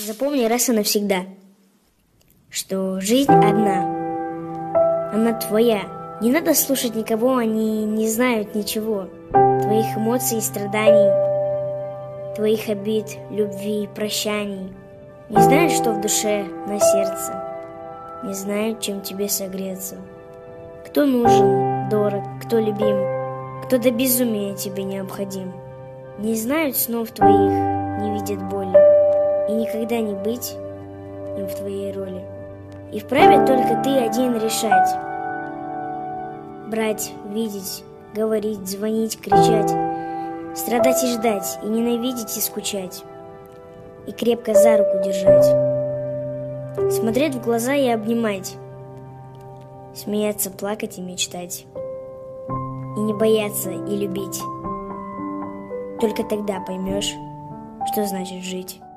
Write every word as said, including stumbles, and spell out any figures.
Запомни раз и навсегда, что жизнь одна, она твоя. Не надо слушать никого, они не знают ничего. Твоих эмоций и страданий, твоих обид, любви, прощаний. Не знают, что в душе, на сердце, не знают, чем тебе согреться. Кто нужен, дорог, кто любим, кто до безумия тебе необходим. Не знают снов твоих, не видят боли, и никогда не быть им в твоей роли. И вправе только ты один решать. Брать, видеть, говорить, звонить, кричать, страдать и ждать, и ненавидеть и скучать, и крепко за руку держать, смотреть в глаза и обнимать, смеяться, плакать и мечтать, и не бояться и любить. Только тогда поймешь, что значит жить.